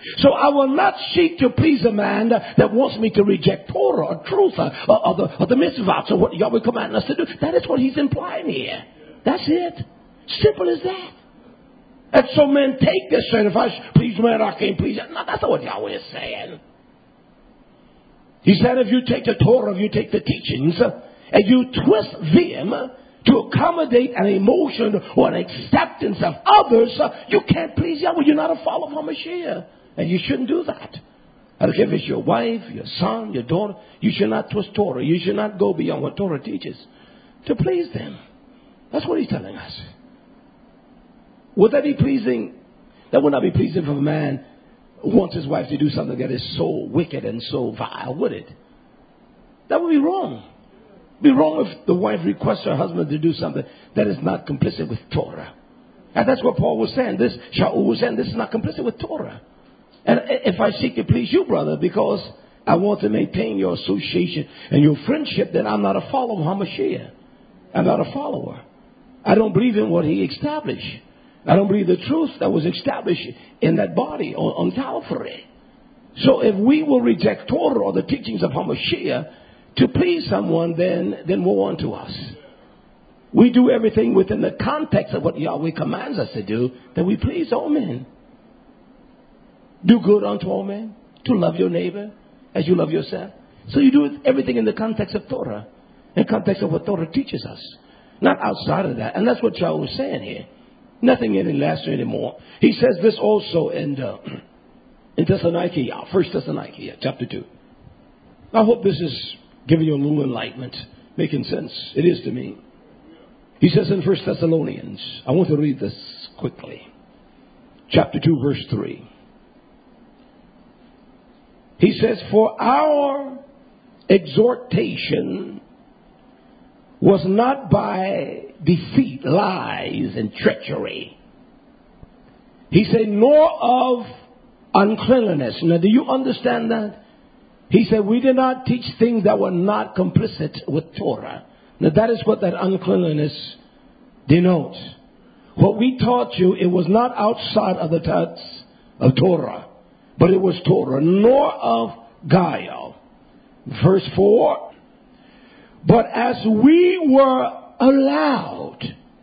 So I will not seek to please a man that wants me to reject Torah or truth or the mitzvah. So what Yahweh commanding us to do, that is what he's implying here. That's it. Simple as that. And so men take this saying, if I please man, I can't please. No, that's not what Yahweh is saying. He said if you take the Torah, if you take the teachings, and you twist them to accommodate an emotion or an acceptance of others, you can't please Yahweh. You're not a follower of HaMashiach. And you shouldn't do that. I don't care if it's your wife, your son, your daughter. You should not twist Torah. You should not go beyond what Torah teaches to please them. That's what he's telling us. Would that be pleasing? That would not be pleasing for a man who wants his wife to do something that is so wicked and so vile, would it? That would be wrong. It would be wrong if the wife requests her husband to do something that is not complicit with Torah. And that's what Paul was saying. Shaul was saying, this is not complicit with Torah. And if I seek to please you, brother, because I want to maintain your association and your friendship, then I'm not a follower of HaMashiach. I'm not a follower. I don't believe in what he established. I don't believe the truth that was established in that body on Calvary. So if we will reject Torah or the teachings of HaMashiach to please someone, then woe unto us. We do everything within the context of what Yahweh commands us to do, then we please all men. Do good unto all men, to love your neighbor as you love yourself. So you do everything in the context of Torah, in the context of what Torah teaches us, not outside of that. And that's what Yahweh was saying here. Nothing any less anymore. He says this also in Thessaloniki, 1 Thessaloniki, chapter 2. I hope this is giving you a little enlightenment, making sense. It is to me. He says in 1 Thessalonians, I want to read this quickly. Chapter 2, verse 3. He says, for our exhortation was not by deceit, lies, and treachery. He said, nor of uncleanliness. Now, do you understand that? He said, we did not teach things that were not complicit with Torah. Now, that is what that uncleanliness denotes. What we taught you, it was not outside of the text of Torah, but it was Torah, nor of guile. Verse 4. But as we were allowed,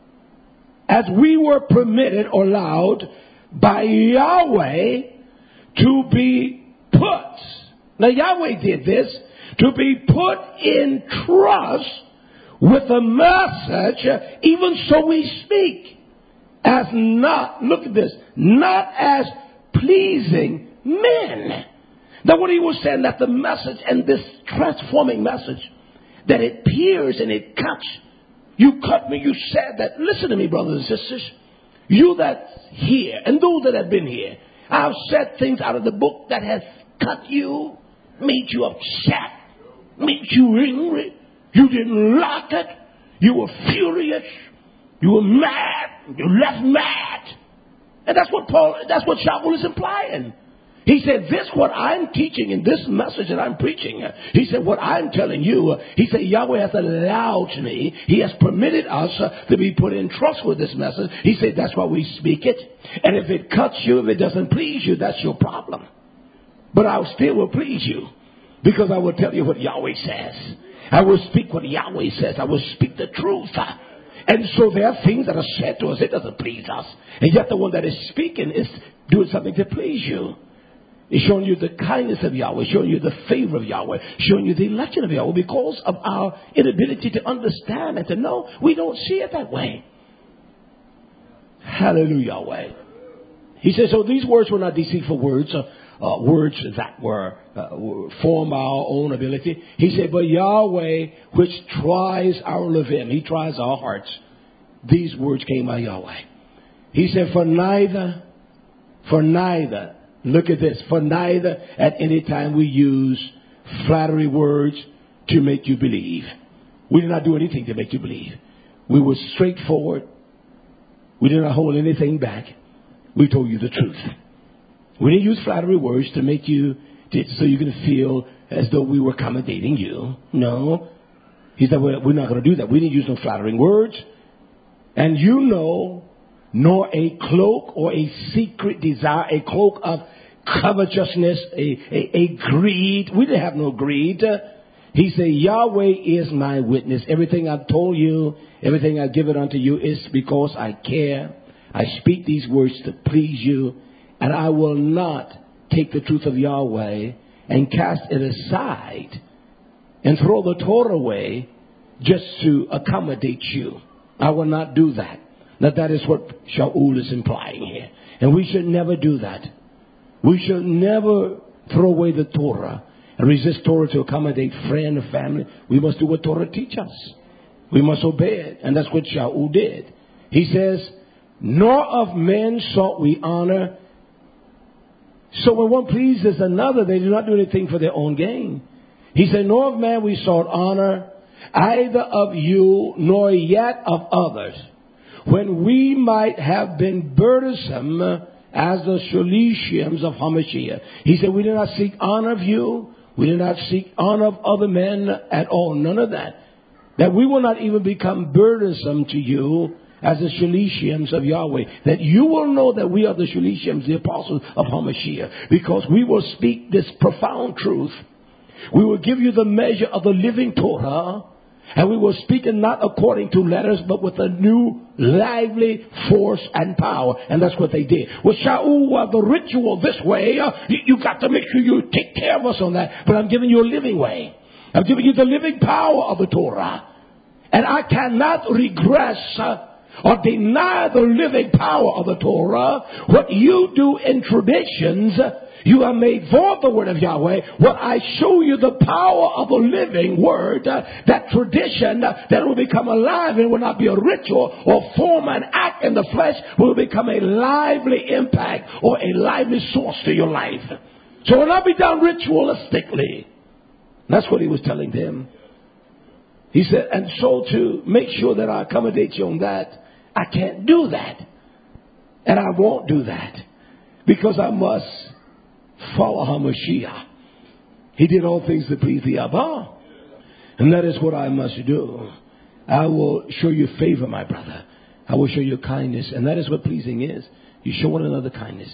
as we were permitted or allowed by Yahweh to be put, now Yahweh did this, to be put in trust with a message, even so we speak, as not, look at this, not as pleasing men. Now what he was saying, that the message and this transforming message, that it pierces and it cuts. You cut me, you said that. Listen to me, brothers and sisters. You that's here and those that have been here, I've said things out of the book that has cut you, made you upset, made you angry. You didn't like it. You were furious. You were mad. You left mad. And that's what Shaul is implying. He said, this what I'm teaching in this message that I'm preaching. He said, what I'm telling you, he said, Yahweh has allowed me. He has permitted us to be put in trust with this message. He said, that's why we speak it. And if it cuts you, if it doesn't please you, that's your problem. But I still will please you, because I will tell you what Yahweh says. I will speak what Yahweh says. I will speak the truth. And so there are things that are said to us, it doesn't please us. And yet the one that is speaking is doing something to please you. It's showing you the kindness of Yahweh, showing you the favor of Yahweh, showing you the election of Yahweh. Because of our inability to understand and to know, we don't see it that way. Hallelujah, Yahweh. He says, so these words were not deceitful words, words that were form our own ability. He said, but Yahweh, which tries our levim, he tries our hearts. These words came by Yahweh. He said, for neither, look at this, for neither at any time we use flattery words to make you believe. We did not do anything to make you believe. We were straightforward. We did not hold anything back. We told you the truth. We didn't use flattery words to make you, so you're going to feel as though we were accommodating you. No. He said, we're not going to do that. We didn't use no flattering words. And you know, nor a cloak or a secret desire, a cloak of covetousness, a greed. We didn't have no greed. He said, Yahweh is my witness. Everything I've told you, everything I've given unto you is because I care. I speak these words to please you, and I will not take the truth of Yahweh and cast it aside and throw the Torah away just to accommodate you. I will not do that. Now that is what Shaul is implying here. And we should never do that. We should never throw away the Torah and resist Torah to accommodate friend or family. We must do what Torah teaches us. We must obey it. And that's what Shaul did. He says, nor of men sought we honor. So when one pleases another, they do not do anything for their own gain. He said, nor of man we sought honor, either of you, nor yet of others, when we might have been burdensome as the Shalishim of Hamashiach. He said, we did not seek honor of you. We did not seek honor of other men at all. None of that. That we will not even become burdensome to you as the Shalishim of Yahweh. That you will know that we are the Shalishim, the apostles of Hamashiach. Because we will speak this profound truth. We will give you the measure of the living Torah. And we will speak it not according to letters, but with a new, lively force and power. And that's what they did. With Shaul, the ritual this way, you got to make sure you take care of us on that. But I'm giving you a living way. I'm giving you the living power of the Torah. And I cannot regress or deny the living power of the Torah. What you do in traditions, you have made void the word of Yahweh. What I show you the power of a living word, that tradition that will become alive and will not be a ritual or form an act in the flesh, will become a lively impact or a lively source to your life. So it will not be done ritualistically. That's what he was telling them. He said, and so to make sure that I accommodate you on that, I can't do that. And I won't do that. Because I must follow Hamashiach. He did all things to please the Abba. And that is what I must do. I will show you favor, my brother. I will show you kindness. And that is what pleasing is. You show one another kindness.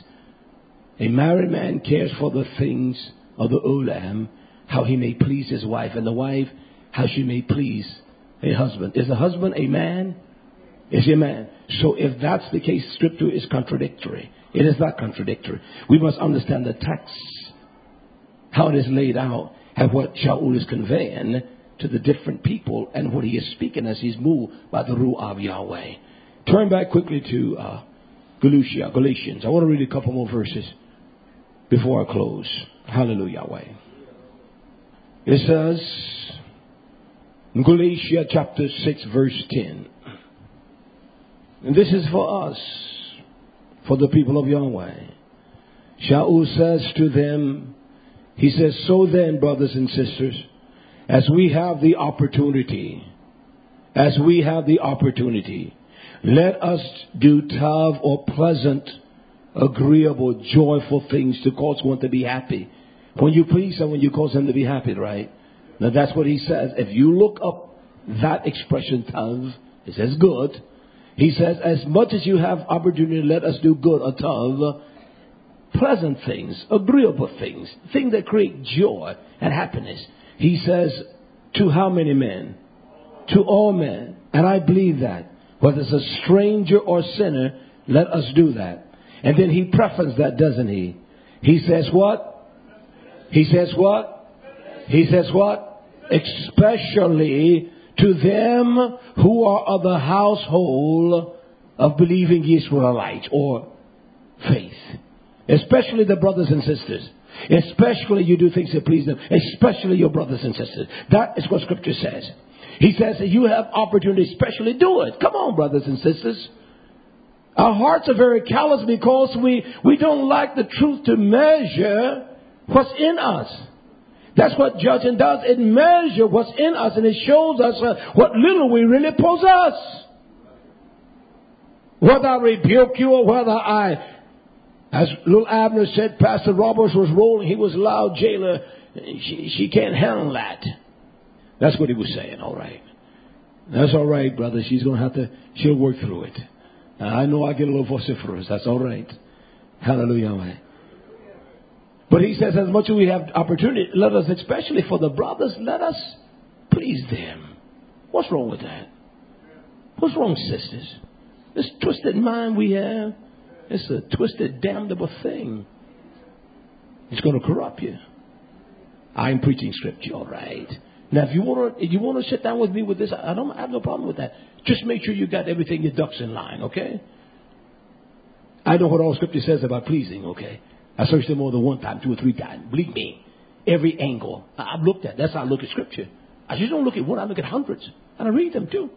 A married man cares for the things of the Olam, how he may please his wife. And the wife, how she may please a husband. Is the husband a man? Is he a man? So if that's the case, Scripture is contradictory. It is not contradictory. We must understand the text, how it is laid out, and what Shaul is conveying to the different people, and what he is speaking as he's moved by the Ruach of Yahweh. Turn back quickly to Galatians. I want to read a couple more verses before I close. Hallelujah, Yahweh. It says, in Galatians chapter 6, verse 10. And this is for us, for the people of Yahweh. Shaul says to them, he says, so then, brothers and sisters, as we have the opportunity, let us do tav or pleasant, agreeable, joyful things to cause one to be happy. When you please someone, you cause them to be happy, right? Now that's what he says. If you look up that expression, tav, it says good. He says, as much as you have opportunity, let us do good, a tav, pleasant things, agreeable things, things that create joy and happiness. He says, to how many men? To all men. And I believe that. Whether it's a stranger or sinner, let us do that. And then he prefaced that, doesn't he? He says what? He says what? He says what? Especially to them who are of the household of believing Israelites or faith. Especially the brothers and sisters. Especially you do things that please them. Especially your brothers and sisters. That is what Scripture says. He says that you have opportunity, especially do it. Come on, brothers and sisters. Our hearts are very callous because we don't like the truth to measure what's in us. That's what judging does. It measures what's in us and it shows us what little we really possess. Whether I rebuke you or whether as little Abner said, Pastor Roberts was rolling, he was a loud jailer. She can't handle that. That's what he was saying, all right. That's all right, brother. She'll work through it. I know I get a little vociferous. That's all right. Hallelujah. But he says, as much as we have opportunity, let us, especially for the brothers, let us please them. What's wrong with that? What's wrong, sisters? This twisted mind we have, it's a twisted, damnable thing. It's going to corrupt you. I'm preaching scripture, all right. Now, if you want to sit down with me with this, I have no problem with that. Just make sure you got everything, your ducks in line, okay? I know what all scripture says about pleasing, okay? I searched it more than one time, 2 or 3 times. Believe me, every angle I've looked at. That's how I look at scripture. I just don't look at one, I look at hundreds. And I read them too.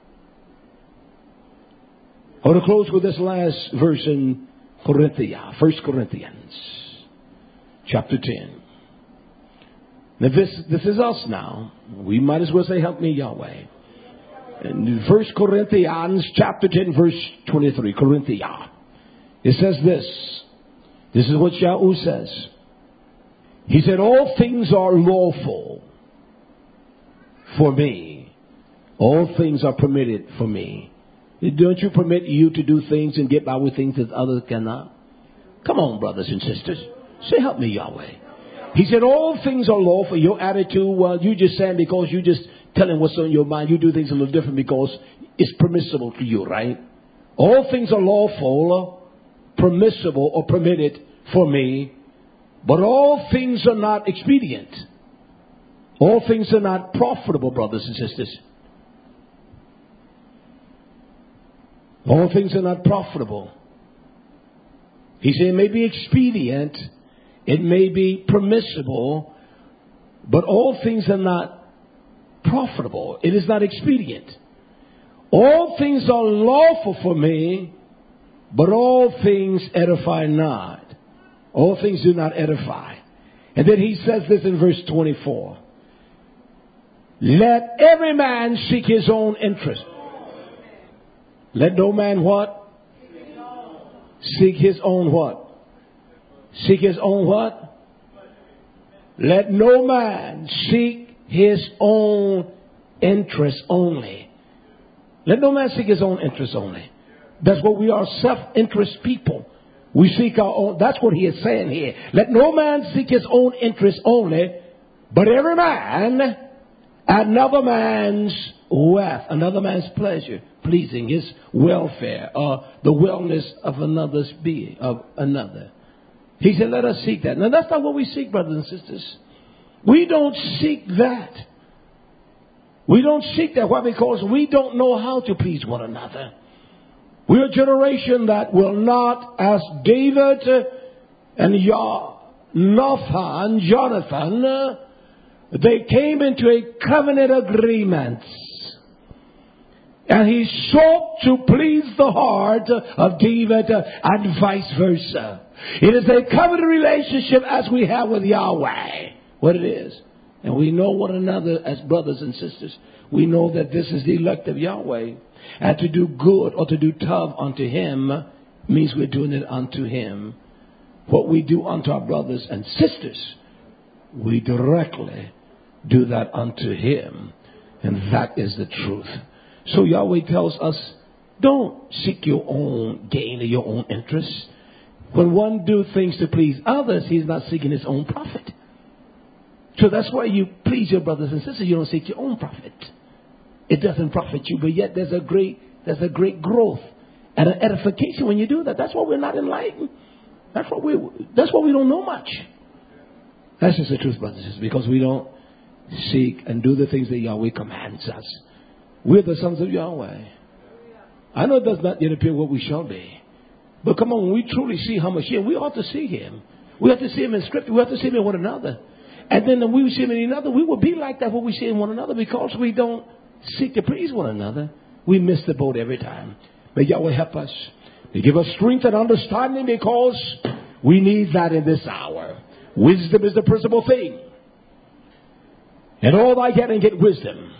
I want to close with this last verse in Corinthians, 1 Corinthians, chapter 10. Now this is us now. We might as well say, help me, Yahweh. In 1 Corinthians, chapter 10, verse 23, Corinthians. It says this. This is what Yahweh says. He said, all things are lawful for me. All things are permitted for me. Don't you permit you to do things and get by with things that others cannot? Come on, brothers and sisters. Say, help me, Yahweh. He said, all things are lawful. Your attitude, well, you just saying because you just telling what's on your mind. You do things a little different because it's permissible to you, right? All things are lawful, permissible, or permitted for me. But all things are not expedient. All things are not profitable, brothers and sisters. All things are not profitable. He said it may be expedient, it may be permissible, but all things are not profitable. It is not expedient. All things are lawful for me, but all things edify not. All things do not edify. And then he says this in verse 24. Let every man seek his own interest. Let no man what? Seek his own what? Seek his own what? Let no man seek his own interest only. Let no man seek his own interest only. That's what we are, self-interest people. We seek our own. That's what he is saying here. Let no man seek his own interest only, but every man another man's wealth, another man's pleasure, pleasing his welfare, or the wellness of another's being, of another. He said, let us seek that. Now, that's not what we seek, brothers and sisters. We don't seek that. We don't seek that. Why? Because we don't know how to please one another. We're a generation that will not, as David and Jonathan, they came into a covenant agreement. And he sought to please the heart of David and vice versa. It is a covenant relationship as we have with Yahweh. What it is. And we know one another as brothers and sisters. We know that this is the elect of Yahweh. And to do good or to do tough unto him means we're doing it unto him. What we do unto our brothers and sisters, we directly do that unto him. And that is the truth. So Yahweh tells us, don't seek your own gain or your own interests. When one do things to please others, he's not seeking his own profit. So that's why you please your brothers and sisters. You don't seek your own profit. It doesn't profit you, but yet there's a great growth and an edification when you do that. That's why we're not enlightened. That's why we don't know much. That's just the truth, brothers and sisters, because we don't seek and do the things that Yahweh commands us. We're the sons of Yahweh. I know it does not yet appear what we shall be. But come on, when we truly see Hamashiach, we ought to see him. We have to see him in Scripture. We have to see him in one another. And then when we see him in another, we will be like that when we see in one another, because we don't seek to please one another. We miss the boat every time. May Yahweh help us. May give us strength and understanding, because we need that in this hour. Wisdom is the principal thing. And all thy getting, get wisdom.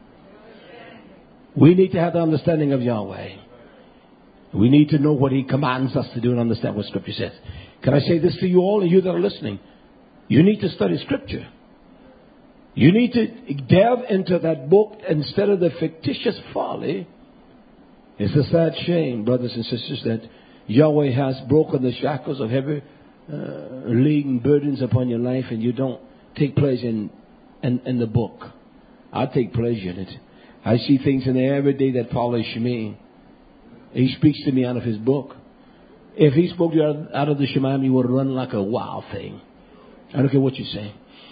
We need to have the understanding of Yahweh. We need to know what he commands us to do and understand what Scripture says. Can I say this to you all and you that are listening? You need to study Scripture. You need to delve into that book instead of the fictitious folly. It's a sad shame, brothers and sisters, that Yahweh has broken the shackles of every laying burdens upon your life and you don't take pleasure in the book. I take pleasure in it. I see things in there every day that polish me. He speaks to me out of his book. If he spoke to you out of the Shema, you would run like a wild thing. I don't care what you say.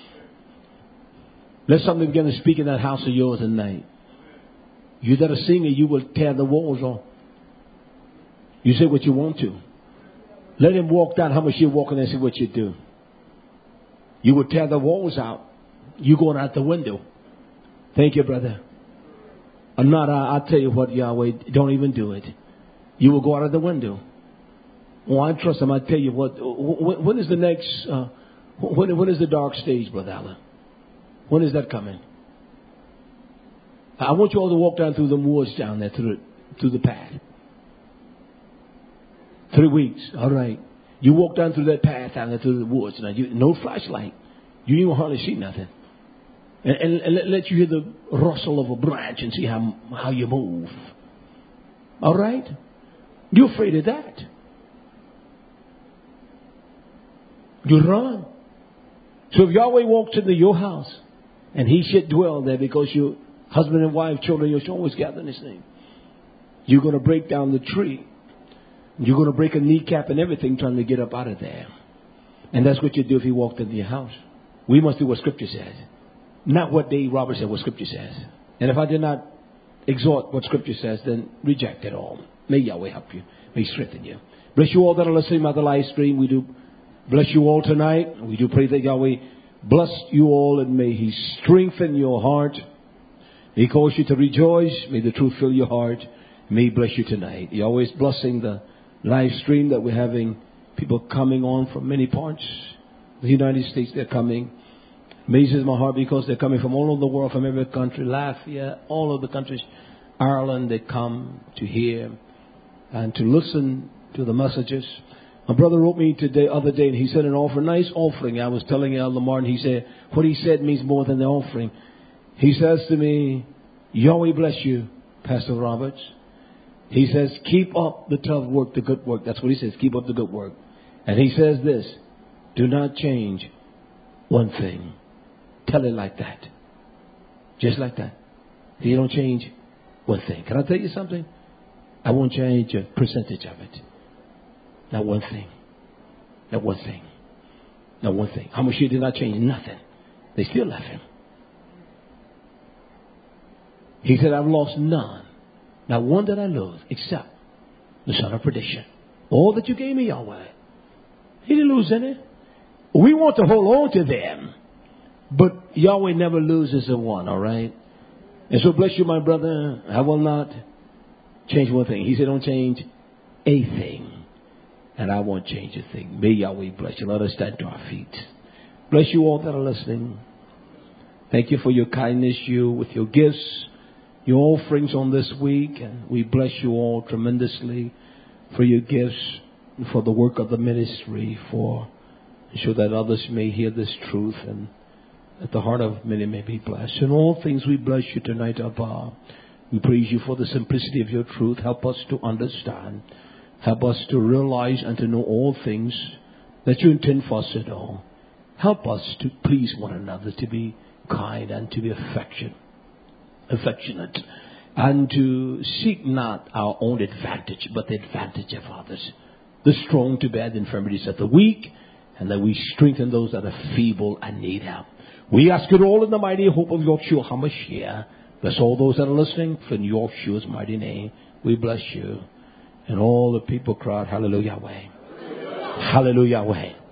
Let something begin to speak in that house of yours tonight. You that are singing, you will tear the walls off. You say what you want to. Let him walk down how much you're walking and see what you do. You will tear the walls out. You going out the window. Thank you, brother. I'll tell you what, Yahweh, don't even do it. You will go out of the window. Oh, I trust him. I tell you what, when is the next, when is the dark stage, Brother Allen? When is that coming? I want you all to walk down through the woods down there, through the path. 3 weeks. All right. You walk down through that path down there through the woods. Now, no flashlight. You ain't gonna hardly see nothing. And let you hear the rustle of a branch and see how you move. All right? You're afraid of that. You run. So if Yahweh walks into your house and he should dwell there because your husband and wife, children, you're always gathering his name, you're going to break down the tree. You're going to break a kneecap and everything trying to get up out of there. And that's what you do if he walked into your house. We must do what Scripture says. Not what Dave Roberts said, what Scripture says. And if I did not exhort what Scripture says, then reject it all. May Yahweh help you. May He strengthen you. Bless you all that are listening by the live stream. We do bless you all tonight. We do pray that Yahweh bless you all and may He strengthen your heart. May He cause you to rejoice. May the truth fill your heart. May He bless you tonight. He always blessing the live stream that we're having people coming on from many parts of the United States. They're coming. Amazes my heart because they're coming from all over the world, from every country, Latvia, all over the countries, Ireland. They come to hear and to listen to the messages. My brother wrote me other day, and he said an offering, nice offering. I was telling Elder Martin, he said, what he said means more than the offering. He says to me, Yahweh bless you, Pastor Roberts. He says, keep up the tough work, the good work. That's what he says, keep up the good work. And he says this, do not change one thing. Tell it like that. Just like that. You don't change one thing. Can I tell you something? I won't change a percentage of it. Not one thing. Not one thing. Not one thing. How much did not change? Nothing. They still left him. He said, I've lost none. Not one that I lose, except the son of perdition. All that you gave me, Yahweh. He didn't lose any. We want to hold on to them. But Yahweh never loses a one, all right? And so bless you, my brother. I will not change one thing. He said, don't change a thing. And I won't change a thing. May Yahweh bless you. Let us stand to our feet. Bless you all that are listening. Thank you for your kindness, you with your gifts, your offerings on this week. And we bless you all tremendously for your gifts, and for the work of the ministry, for so that others may hear this truth and that the heart of many may be blessed. In all things we bless you tonight, Abba. We praise you for the simplicity of your truth. Help us to understand. Help us to realize and to know all things that you intend for us to know. Help us to please one another, to be kind and to be affectionate, and to seek not our own advantage, but the advantage of others. The strong to bear the infirmities of the weak, and that we strengthen those that are feeble and need help. We ask it all in the mighty hope of Yahshua HaMashiach. Bless all those that are listening for Yahshua's mighty name. We bless you. And all the people cried, Hallelujah, Yahweh. Hallelujah, Yahweh.